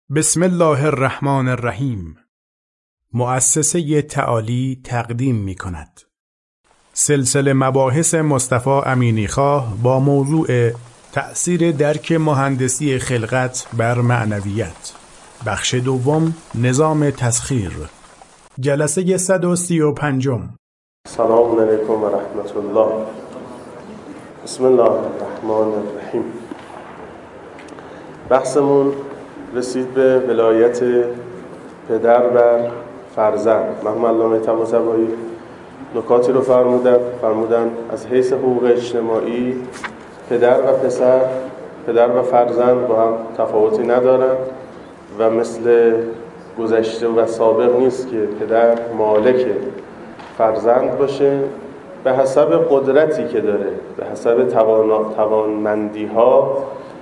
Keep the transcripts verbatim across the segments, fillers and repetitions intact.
بسم الله الرحمن الرحیم. مؤسسه تعالی تقدیم می کند سلسله مباحث مصطفی امینیخواه با موضوع تأثیر درک مهندسی خلقت بر معنویت، بخش دوم، نظام تسخیر، جلسه صد و سی و پنجم. سلام علیکم و رحمت الله. بسم الله الرحمن الرحیم. بحثمون رسید به ولایت پدر بر فرزند. مرحوم علامه طباطبایی نکاتی رو فرمودن فرمودن از حیث حقوق اجتماعی پدر و پسر، پدر و فرزند با هم تفاوتی ندارن و مثل گذشته و سابق نیست که پدر مالک فرزند باشه، به حسب قدرتی که داره، به حسب توانمندی ها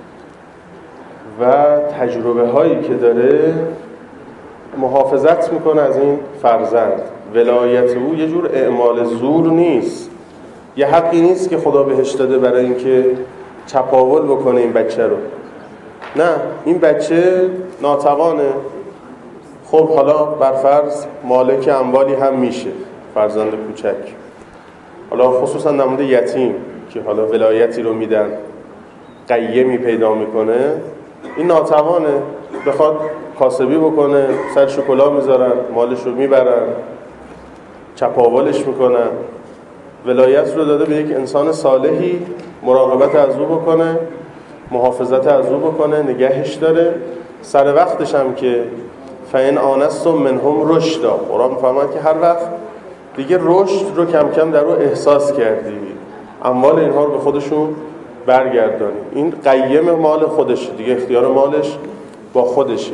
و تجربه هایی که داره محافظت میکنه از این فرزند. ولایت او یه جور اعمال زور نیست، یه حقی نیست که خدا بهش داده برای اینکه چپاول بکنه این بچه رو. نه، این بچه ناتوانه. خب حالا برفرض مالک اموالی هم میشه فرزند کوچک، حالا خصوصا نمونده یتیم که حالا ولایتی رو میدن، قیمی پیدا میکنه، این ناتوانه، بخواد کاسبی بکنه، سر شکلا میذارن، مالش رو میبرن، چپاولش میکنن. ولایت رو داده به یک انسان صالحی، مراقبت از او بکنه، محافظت از او بکنه، نگهش داره. سر وقتش هم که فَإِنْ آنَسْتُمْ مِنْهُمْ رُشْدًا، قرآن می‌فرماید که هر وقت دیگه رشد رو کم کم در او احساس کردی، اموال اینها رو به خودشون برگردانی. این قیم مال خودشه دیگه، اختیار مالش با خودشه.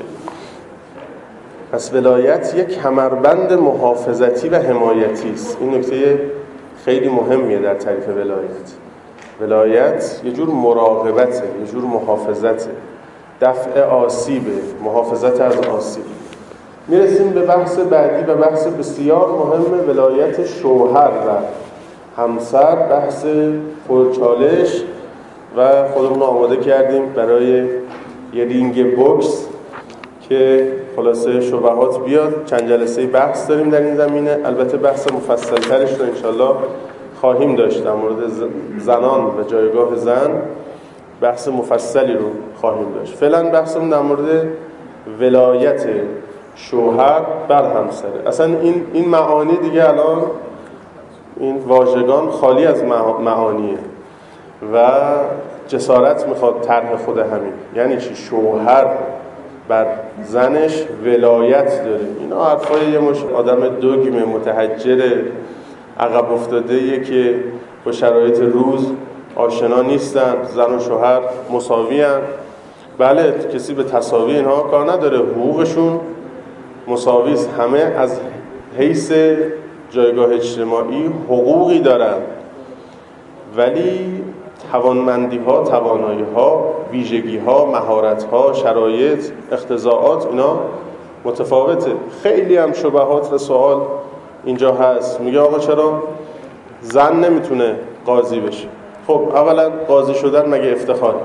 پس ولایت یک کمربند محافظتی و حمایتی است. این نکته خیلی مهمیه در تعریف ولایت. ولایت یه جور مراقبته، یه جور محافظته، دفع آسیبه، محافظت از آسیب. میرسیم به بحث بعدی و بحث بسیار مهم، ولایت شوهر و همسر. بحث پرچالش و خودمون رو آماده کردیم برای یه رینگ بوکس که خلاصه شبهات بیاد. چند جلسه بحث داریم در این زمینه، البته بحث مفصل ترش رو انشالله خواهیم داشت. در مورد زنان و جایگاه زن بحث مفصلی رو خواهیم داشت. فعلا بحثمون در مورد ولایت شوهر بر همسره. اصلا این این معانی دیگه الان این واژگان خالی از معانیه و جسارت میخواد طرح خود همین. یعنی چی شوهر بر زنش ولایت داره؟ اینا حرفای یه مش آدم دوگم متحجر عقب افتاده‌ایه که با شرایط روز آشنا نیستن. زن و شوهر مساوی هن. بله، کسی به تساوی اینها کار نداره، حقوقشون مساوی است. همه از حیث جایگاه اجتماعی حقوقی دارن، ولی توانمندی ها، توانایی ها، ویژگی ها، مهارت ها، شرایط، اقتضاعات اینا متفاوته. خیلی هم شبهات و سوال اینجا هست. میگه آقا چرا زن نمیتونه قاضی بشه؟ خب اولا قاضی شدن مگه افتخار؟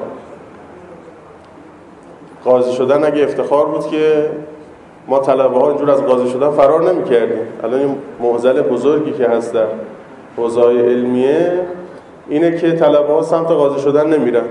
قاضی شدن اگه افتخار بود که ما طلبه ها اینجور از قاضی شدن فرار نمی کردیم. الان این معضل بزرگی که هست در حوزه‌های علمیه اینه که طلبه ها سمت قاضی شدن نمیرن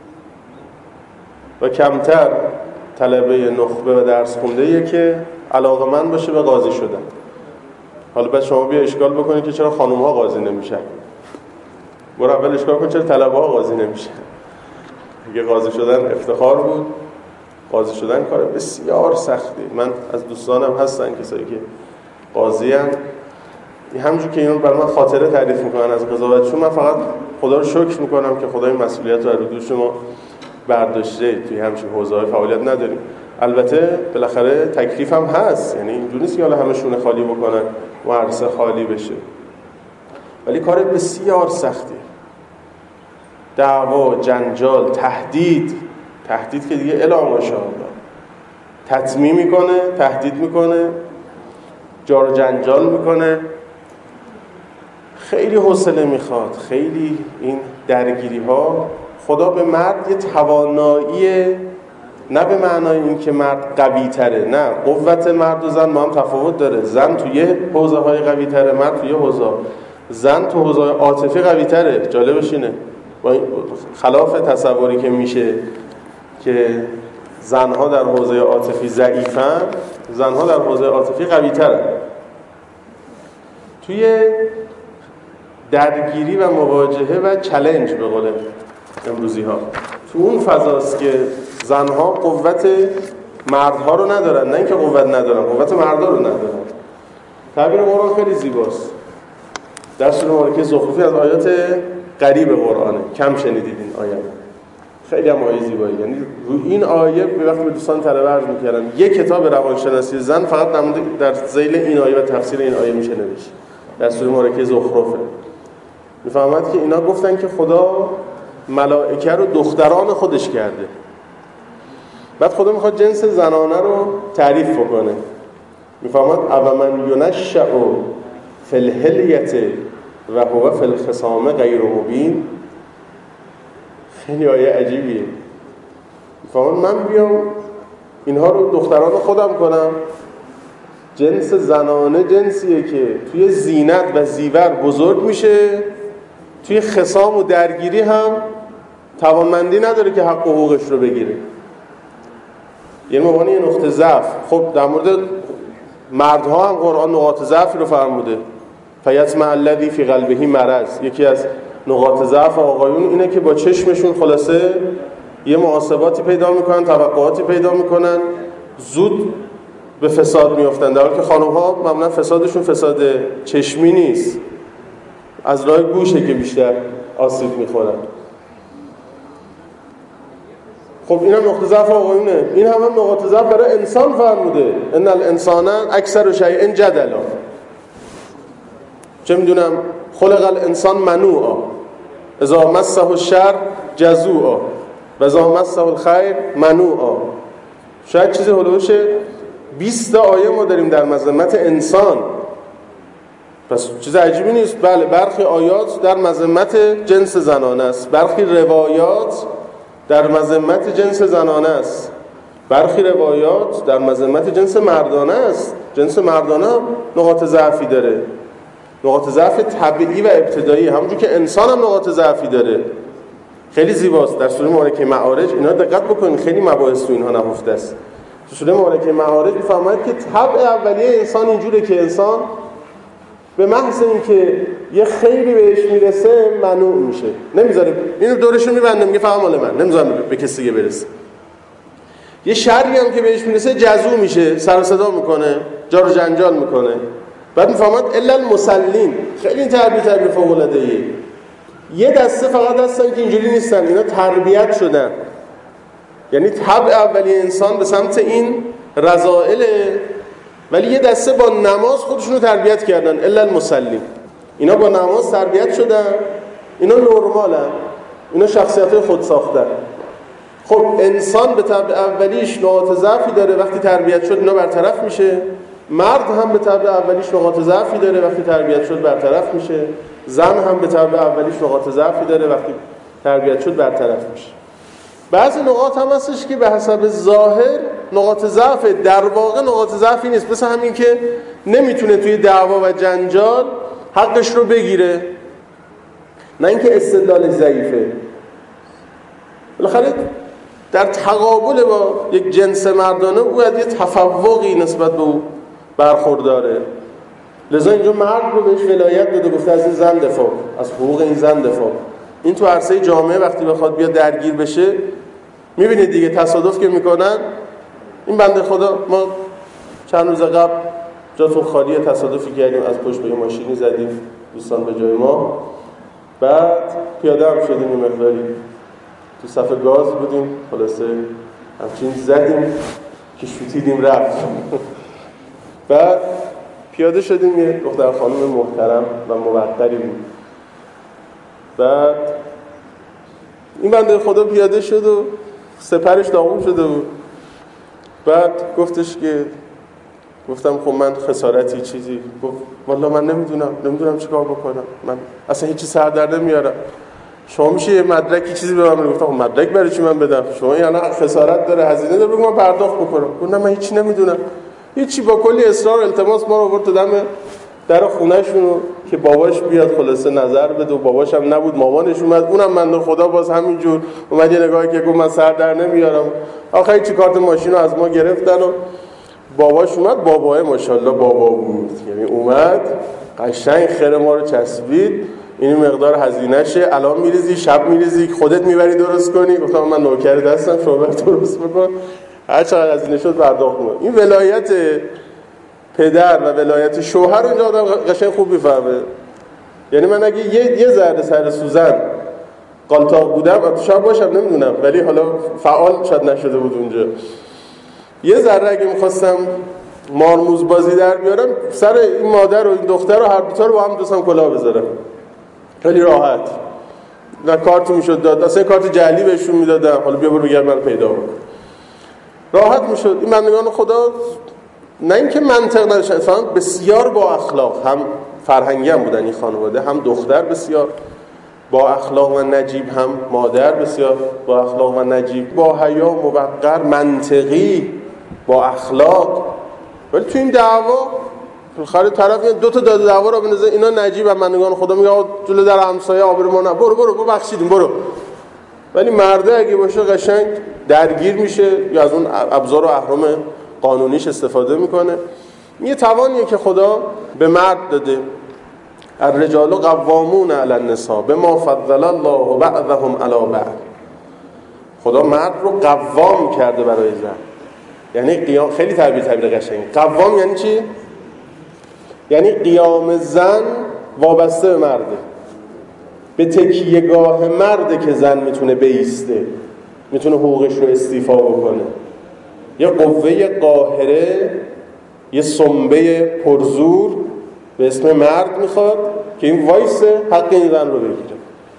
و کمتر طلبه نخبه و درس خونده‌ایه که علاقه‌مند باشه به قاضی شدن. حالا بعد شما بیا اشکال بکنید که چرا خانم ها قاضی نمیشن. برو اول اشکال کن چرا طلبه ها قاضی نمیشن. اگه قاضی شدن افتخار بود، قاضی شدن کار بسیار سختی. من از دوستانم هستن کسایی که قاضی ان، همونجور که اینو برای من خاطره تعریف میکنن از قضاوتشون، من فقط خدا رو شکر میکنم که خدا این مسئولیت رو از دوش ما برداشته. توی همچین حوزه‌های فعالیت نداریم. البته بالاخره تکلیف هم هست، یعنی اینجوری نیست که حالا همه شونه خالی بکنن و عرصه خالی بشه، ولی کار بسیار سختی. دعوا، جنجال، تهدید تهدید که دیگه الا ماشاءالله تطمیع میکنه، تهدید میکنه، جار و جنجال میکنه. خیلی حوصله میخواد، خیلی این درگیری ها. خدا به مرد یه توانایی نه به معنای این که مرد قوی تره، نه، قوت مرد و زن با هم تفاوت داره. زن توی حوزه های قوی تره، مرد توی حوزه، زن تو حوزه عاطفی قوی تره. جالبش اینه، با خلاف تصوری که میشه که زنها در حوزه عاطفی ضعیفن، زنها در حوزه عاطفی قوی ترن. توی درگیری و مواجهه و چالش به قول امروزی ها، تو اون فضاست که زنها قوت مردها رو ندارن، نه اینکه قوت ندارن، قوت مردها رو ندارن. تعبیر قرآن خیلی زیباست. در سوره مبارکه زخرفی از آیات غریب قرآنه، کم شنیدید این آیه، خیلی هم آیه زیبایی. یعنی رو این آیه به وقتی به دوستان طلبه عرض می‌کردم یک کتاب روانشناسی زن فقط در ذیل این آیه و تفسیر این آیه میشه نوشت. در سوره مبارکه زخرفه میفهمد که اینا گفتن که خدا ملائکه رو دختران خودش کرده، بعد خدا میخواد جنس زنانه رو تعریف بکنه. میفهمد اومن ینشأ فی الحلیة و هو فی الخصام غیر مبین. خیلی آیه عجیبیه. میفهمد من بیام اینها رو دختران خودم کنم. جنس زنانه جنسیه که توی زینت و زیور بزرگ میشه، توی خصام و درگیری هم توانمندی نداره که حق و حقوقش رو بگیره. یعنی مبانی یه نقطه ضعف. خب در مورد مردها هم قرآن نقاط ضعفی رو فرموده. فیطمع الذی فی قلبه مرض. یکی از نقاط ضعف آقایون اینه که با چشمشون خلاصه یه محاسباتی پیدا میکنن، توقعاتی پیدا میکنن، زود به فساد میافتن، در حالی که خانم‌ها معمولا فسادشون فساد چشمی نیست، از راه گوشه که بیشتر آسیب میخورن. خب این هم نقطه ضعف آقایونه. این هم, هم نقاط ضعف برای انسان فرموده. ان الانسان اکثر شیء جدلا. چه میدونم خلق الانسان منوعا اذا مسه الشر جزوعا و اذا مسه الخیر منوعا. شاید چیزی هلوش بیست تا آیه ما داریم در مذمت انسان، پس چیز عجیبی نیست. بله برخی آیات در مذمت جنس زنانه است، برخی روایات در مذمت جنس زنانه است، برخی روایات در مذمت جنس مردانه است. جنس مردانه نقاط ضعفی داره، نقاط ضعف طبیعی و ابتدایی، همونجور که انسان هم نقاط ضعفی داره. خیلی زیباست. در سوره مبارکه معارج اینا دقت بکنید، خیلی مباحث تو اینها نهفته است. تو سوره مبارکه معارج می‌فهمید که طبع اولیه انسان اینجوره که انسان به محض اینکه یه خیری بهش میرسه منوع میشه، نمیذاره، اینو دورشو میبنده، میگه فقط مال من، نمیذارم به کسی دیگه برسه. یه شری هم که بهش میرسه جزو میشه، سر و صدا میکنه، جار و جنجال میکنه. بعد میفهمد الا المسلین. خیلی این تعبیر تعبیر فوق العاده ای. یه دسته فقط هستن که اینجوری نیستن، اینا تربیت شدن. یعنی طبع اولیه انسان به سمت این رذائله، ولی یه دسته با نماز خودشون رو تربیت کردن. الا المسلین. اینا با نماز تربیت شدن، اینا نرمالن، اینا شخصیت‌های خود ساختن. خب انسان به طبع اولیش نقاط ضعفی داره، وقتی تربیت شد اینا برطرف میشه. مرد هم به طبع اولیش نقاط ضعفی داره، وقتی تربیت شد برطرف میشه. زن هم به طبع اولیش نقاط ضعفی داره، وقتی تربیت شد برطرف میشه. بعضی نقاط هم هستش که به حسب ظاهر نقاط ضعف، در واقع نقاط ضعفی نیست. مثل همین که نمیتونه توی دعوا و جنجال حقش رو بگیره، نه اینکه استدلالش ضعیفه. بالاخره در تقابل با یک جنس مردانه او از یه تفوقی نسبت به او برخورداره. لذا اینجا مرد رو بهش ولایت داده، گفته از این زن دفاع، از حقوق این زن دفاع. این تو عرصه جامعه وقتی بخواد بیا درگیر بشه، میبینید دیگه تصادف که میکنن. این بنده خدا، ما چند روز قبل جاتون خالی تصادفی کردیم، از پشت به ماشینی زدیم دوستان به جای ما، بعد پیاده هم شدیم، یه مقداری تو صف گاز بودیم، خلاصه همچین زدیم که شوتیدیم رفت. بعد پیاده شدیم، یه دختر خانم محترم و موقری بود. بعد این بنده خدا پیاده شد و سپرش داغون شده بود. بعد گفتش که گفتم خب من خسارتی چیزی، گفت والله من نمیدونم نمیدونم چیکار بکنم، من اصلا هیچی سر در نمیارم. شما میشه یه مدرکی چیزی به من گفتم مدرک برای چی من بدم؟ شما یعنی خسارت داره، هزینه داره، بگو من پرداخت بکنم. گفتم من هیچی نمیدونم. هیچی. با کلی اصرار التماس ما رو آورد تو دم در خونه‌شون که باباش بیاد خلاصه نظر بده و باباش هم نبود، مامانش اومد، اونم بنده خدا باز همینجور اومد یه نگاهی که گفت من سر در نمیارم. آخه چی کارت ماشین رو از ما گرفتن و باباش اومد. باباه ماشاءالله بابا بود، یعنی اومد قشنگ خیر ما رو چسبید. این مقدار هزینه‌شه، الان میریزی شب میریزی خودت میبری درست کنی. گفتم من نوکر دستم، شما بر درست بکن، هر چقدر هزینه شد پرداخت کن. این ولایت پدر و ولایت شوهر رو اینجا آدم قشنگ خوب میفهمه. یعنی من اگه یه یه ذره سر سوزن قالتاق بودم، شاید باشم نمیدونم، ولی حالا فعال شاید نشده بود اونجا، یه ذره اگه میخواستم مارموز بازی در بیارم، سر این مادر و این دختر رو هر دوتا رو با هم دوستم کلاه بذارم، خیلی راحت. نه کارت میشد داد، اصلا کارت جعلی بهشون میدادم، حالا بیا برو بگرد من پیدا بکن، راحت میشد. این بندگان خدا نه اینکه منطق نداشتن، اتفاقا بسیار با اخلاق، هم فرهنگی هم بودن این خانواده، هم دختر بسیار با اخلاق و نجیب، هم مادر بسیار با اخلاق و نجیب، با حیا، موقر، منطقی، با اخلاق. ولی تو این دعوا خاله طرف دو تا داده دعوا رو بنازه، اینا نجیب هم بندگان خدا میگه آقا جلو در همسایه آبر ما نه، برو برو ببخشیدیم برو. ولی مرده اگه باشه قشنگ درگیر میشه یا از اون ابزار و اهرم قانونیش استفاده میکنه. یه توانیه که خدا به مرد داده. الرجال قوامون علی النساء بما فضل الله بعضهم علی بعض. خدا مرد رو قوام کرده برای زن. یعنی قیام، خیلی تعبیر تعبیر قشنگه. قوام یعنی چی؟ یعنی قیام زن وابسته به مرده، به تکیهگاه مرده که زن میتونه بایسته، میتونه حقوقش رو استیفا بکنه. یه قوه قاهره، یه سنبه پرزور به اسم مرد میخواد که این وایس حق این زن رو بگیره.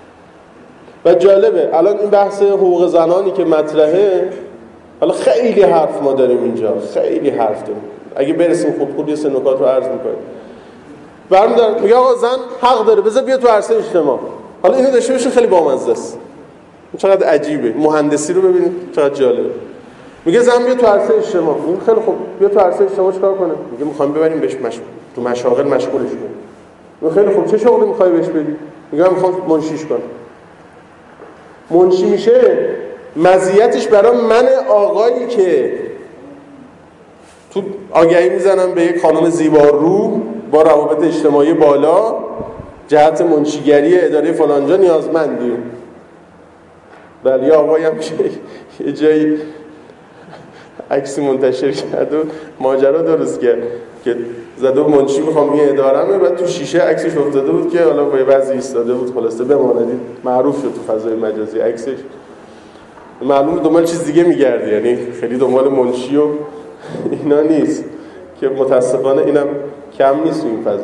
و جالبه الان این بحث حقوق زنانی که مطرحه، حالا خیلی حرف ما داریم اینجا، خیلی حرف داریم، اگه برسیم خود خود یه سه نکات رو عرض میکنیم. برمی‌دارم میگه آقا زن حق داره، بذار بیا تو عرصه اجتماع. حالا اینو داشته باشین خیلی بامزه است، چقدر عجیبه، مهندسی رو ببینید چقدر جالبه. میگه زن بیا تو عرصه اجتماع. این خیلی خوب، بیا تو عرصه اجتماع چیکار کنه؟ میگه میخوایم ببریم بهش مش... تو مشاغل مشغولش کنیم. میگه خیلی خوب، چه شغلی میخوای بهش بدی؟ میگه من میخوام منشیش کنم. منشی میشه، مزیتش برای من آقایی که تو آگهی میزنم به یک خانم زیبارو با روابط اجتماعی بالا جهت منشیگری اداره فلانجا نیازمندیم. ولی یا آقایی هم که یه جایی عکسی منتشر کرد و ماجرا درست کرد که زده و منشی میخوام این ادارمه، بعد تو شیشه عکسش افتاده بود که حالا با یه بعضی ایستاده بود، خلاصه بماندید معروف شد تو فضای مجازی عکسش. معلومه دنبال چیز دیگه میگرده، یعنی خیلی دنبال منشی و اینا نیست که متاسفانه اینم کم نیست این فضا.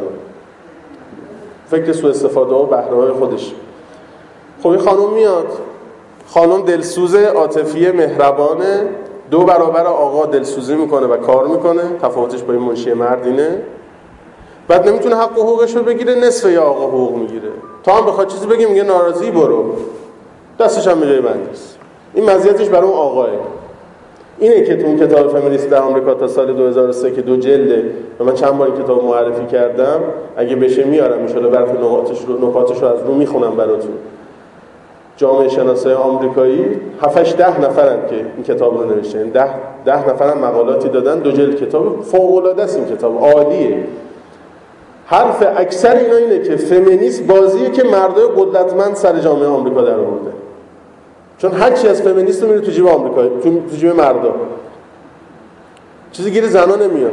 فکر سوء استفاده و بهره‌های خودش. خب این خانم میاد، خانم دلسوز، عاطفی، مهربانه، دو برابر آقا دلسوزی میکنه و کار میکنه. تفاوتش با این منشی مردینه. بعد نمیتونه حق و حقوقش رو بگیره، نصف یا آقا حقوق میگیره. تا هم بخواد چیزی بگه میگه ناراضی برو، دستش هم به جای من نیست. این مزیتش برای اون آقاه. اینه که تو اون کتاب فمینیست در آمریکا تا سال دو هزار و سه که دو جلده و من چند بار این کتاب معرفی کردم، اگه بشه میارم ان شاءالله برخی نکاتش رو نکاتش رو از رو میخونم براتون. جامعه شناسای آمریکایی هفت ده نفرن که این کتاب رو نوشتن، ده ده نفرن مقالاتی دادن، دو جلد کتاب فوق العاده است. این کتاب عالیه. حرف اکثر اینا اینه که فمینیست بازیه که مردای قدرتمند سر جامعه آمریکا در آورده، چون هر چی از فمینیست میره تو جیب آمریکا، تو تو جیب مردا، چیزی گیر زنا نمیاد.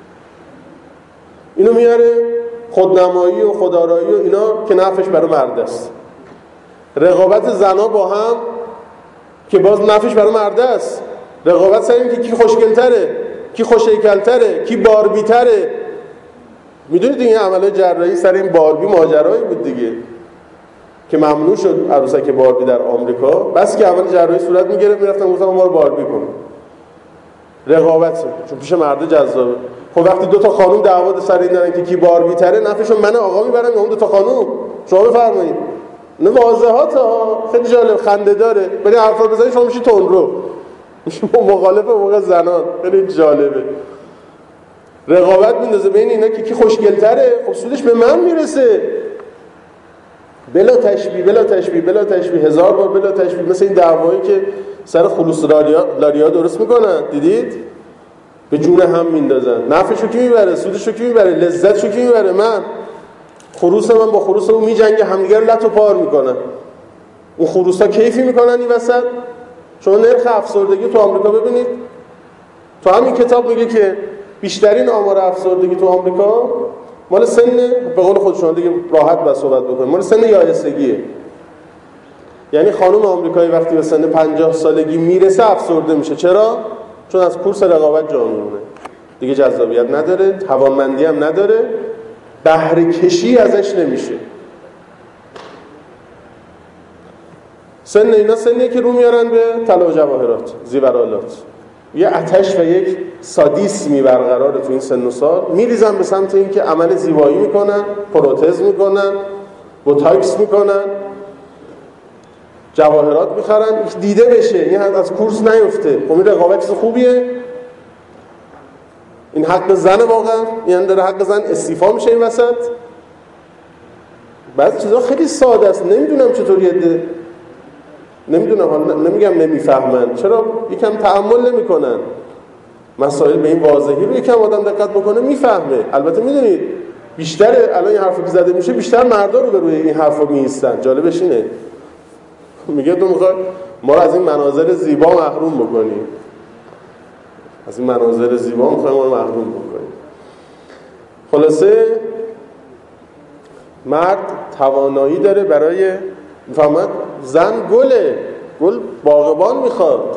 اینو میاره خودنمایی و خودآرایی و اینا که نفعش برای مرد است. رقابت زنا با هم که باز نفعش برای مرد است. رقابت سر این که کی خوشگل‌تره، کی خوش‌هیکل‌تره، کی باربی‌تره. میدونید این عملای جراحی سر این باربی ماجرایی بود دیگه که ممنوع شد عروسک باربی در آمریکا، بس که عمل جراحی صورت میگرفت میرفتن گفتن ما رو باربی کن. رقابت چون پیش مرد جذابه. خب وقتی دو تا خانم دعوا سر این دارن که کی باربی تره، نفعشون من آقا میبرم یا اون دو تا خانم؟ شما بفرمایید. نه واضحات ها، خیلی جالب خنده داره. برای حرفا بزنی شما میشی تندرو، میشی مخالف موقع زنان. خیلی جالبه. رقابت میندازه بین اینا که کی خوشگل‌تره. خب سودش به من میرسه. بلا تشبیه بلا تشبیه بلا تشبیه هزار بار بلا تشبیه. مثل این دعوایی که سر خلوص لاریا لاریا درست میکنن، دیدید؟ به جون هم میندازن. نفعشو کی میبره؟ سودشو کی میبره؟ لذتشو کی میبره؟ من. خروس من با خروس اون میجنگه، همدیگه رو لط و پار میکنن. اون خروسا کیفی میکنن این وسط. شما نرخ افسردگی تو آمریکا ببینید. تو همین کتاب میگه که بیشترین آمار افسردگی تو آمریکا مال سن، به قول خودشون دیگه راحت با صحبت بکنیم، مال سن یائسگیه. یعنی خانم آمریکایی وقتی به سن پنجاه سالگی میرسه افسرده میشه. چرا؟ چون از کورس رقابت جا میمونه. دیگه جذابیت نداره، توانمندی هم نداره، بهره کشی ازش نمیشه. سن اینا سنیه که رو میارن به طلا و جواهرات، زیورالات. یه آتش و یک سادیسمی برقراره تو این سن و سال. میریزن به سمت این که عمل زیبایی میکنن، پروتز میکنن، بوتاکس میکنن، جواهرات میخرن، دیده بشه، این از کورس نیفته. خب این رقابت چیز خوبیه؟ این حق زن واقعا؟ یعنی داره حق زن استیفا میشه این وسط؟ بعضی چیزا خیلی ساده است. نمیدونم چطوری ده نمیدونم حالا نمیگم نمیفهمن، چرا یکم تأمل نمیکنن مسائل به این واضحی رو. یکم آدم دقت بکنه میفهمه. البته میدونید بیشتر الان این حرفا که زده میشه بیشتر مردا رو به روی این حرفا میایستن. جالبش اینه میگه تو میخوای ما رو از این مناظر زیبا محروم بکنی، از این مناظر زیبا میخوای ما رو محروم بکنی. خلاصه مرد توانایی داره برای فهمت. زن گله، گل باغبان میخواد.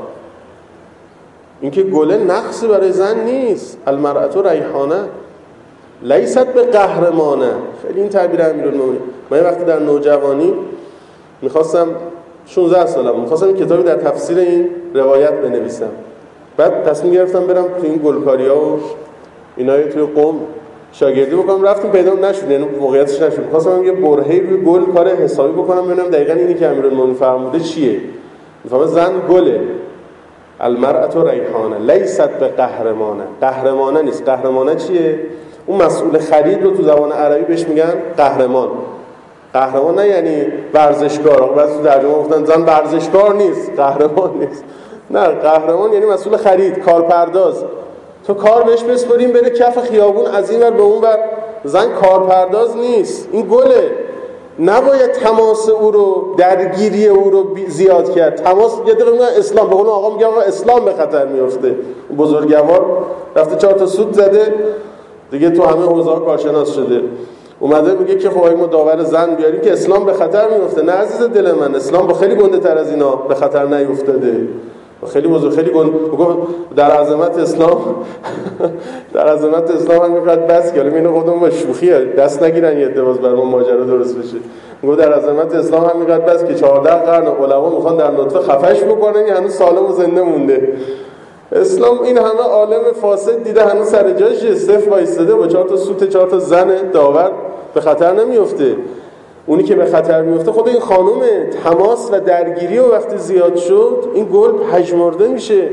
اینکه گله نقصی برای زن نیست. المرأة ریحانه لیست به قهرمانه. خیلی این تعبیر امیرالمومنین. من یه وقتی در نوجوانی میخواستم شانزده سالم میخواستم این کتابی در تفسیر این روایت بنویسم. بعد تصمیم گرفتم برم تو این گلکاریا و اینای توی قم شاگردی بکنم. رفتیم پیدا نشد، یعنی موقعیتش نشد. می‌خواستم یه برهه‌ای روی گل کار حسابی بکنم ببینم دقیقاً اینی که امیرالمومنین فرموده چیه. میفهمم زن گله. المرأة ریحانه لیست به قهرمانه. قهرمانه نیست. قهرمانه چیه؟ اون مسئول خرید رو تو زبان عربی بهش میگن قهرمان. قهرمان نه یعنی ورزشکار. بعضی تو ترجمه گفتن زن ورزشکار نیست، قهرمان نیست. نه، قهرمان یعنی مسئول خرید، کارپرداز. تو کار بهش بسپاریم بره کف خیابون از این ور به اون ور. زن کارپرداز نیست، این گله. نباید تماس او رو، درگیری او رو زیاد کرد. تماس یه دقیقه میگن اسلام، به قول آقا میگه آقا اسلام به خطر میفته. بزرگوار رفته چهار تا سود زده دیگه، تو همه حوزه‌ها کارشناس شده، اومده میگه که خب ما داور زن بیاریم که اسلام به خطر میفته. نه عزیز دل من، اسلام با خیلی گنده تر از اینا به خطر نیفتاده. خیلی بزرگ، خیلی گنده. میگه در عظمت اسلام در عظمت اسلام هم میگه بس که اینو خودمون با شوخی دست نگیرن یه دواز برام ماجرا درست بشه. میگه در عظمت اسلام هم میگه بس که چهارده قرن علما میخوان در نطفه خفش بکنن، یعنی هنوز سالم و زنده مونده. اسلام این همه عالم فاسد دیده هنوز سر جاش صفر وایساده، با چهار تا سوت چهار تا زن داور به خطر نمیفته. اونی که به خطر میفته خود این خانومه. تماس و درگیری و وقتی زیاد شد این گل پژمرده میشه.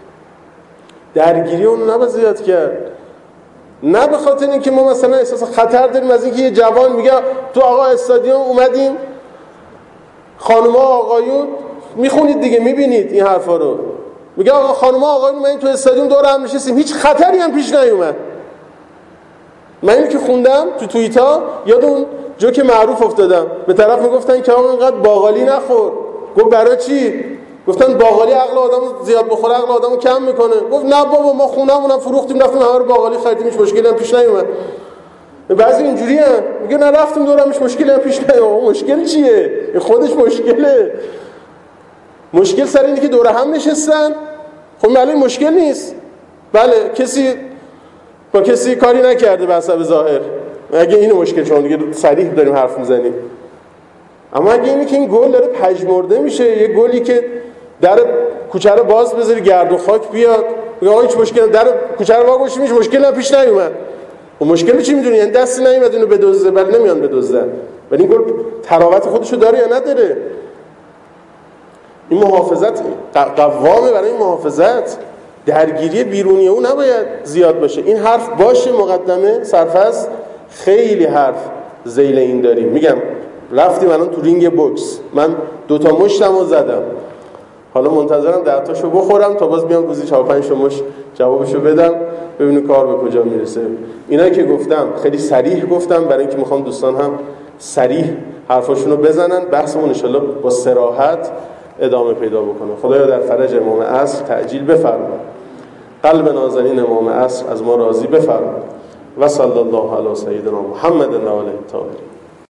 درگیری اون نباید زیاد کرد. نه به خاطر اینکه ما مثلا احساس خطر داریم از اینکه یه جوان میگه تو آقا استادیوم اومدیم، خانوما آقایون میخونید دیگه، میبینید این حرفا رو، میگه آقا خانوما آقایون ما این تو استادیوم دور هم نشستیم هیچ خطری هم پیش نیومد. من اینو که خوندم تو توییتا یاد اون جوک معروف افتادم. به طرف میگفتن که آقا اینقدر باقالی نخور. گفت برای چی؟ گفتن باقالی عقل آدمو زیاد بخوره عقل آدمو کم میکنه. گفت نه بابا ما خونمونم فروختیم رفتیم همه رو باقالی خریدیم هیچ مشکلی هم پیش نیومد. بعضی اینجوریه میگه نه رفتیم دورم هیچ مشکلی هم پیش نیومد. مشکل چیه؟ این خودش مشکله. مشکل سر اینه که دور هم نشستن. خب معلومه مشکل نیست. بله کسی با کسی کاری نکرده به حسب ظاهر. اگه اینو مشکل چون دیگه صریح داریم حرف میزنیم. اما اگه اینی که این گل داره پژمرده میشه، یه گلی که در کوچه رو باز بذاری گرد و خاک بیاد، میگه آقا هیچ مشکل در کوچه رو واگوش میشه مشکل هم پیش نیومد. و مشکل چی میدونی؟ یعنی دستی نیومد اینو بدزده، بل نمیان بدزدن. ولی این گل تراوت خودشو داره یا نداره؟ این محافظت قوامه برای این محافظت، درگیری بیرونی او نباید زیاد باشه. این حرف باشه مقدمه سرفصل، خیلی حرف ذیل این داریم. میگم رفتیم الان تو رینگ بوکس، من دوتا مشتم رو زدم، حالا منتظرم ده تاشو بخورم تا باز بیام روزی چهار پنج تا مشت جوابشو بدم، ببینیم کار به کجا میرسه. اینا که گفتم خیلی صریح گفتم برای اینکه میخوام دوستان هم صریح حرفاشونو بزنن، بحثمون ان شاءالله با صراحت ادامه پیدا بکنه. خدایا در فرج امام عصر تعجیل بفرما، قلب نازنین امام عصر از ما راضی بفرما. و صلی الله علی سیدنا محمد و علیه الطاهرین.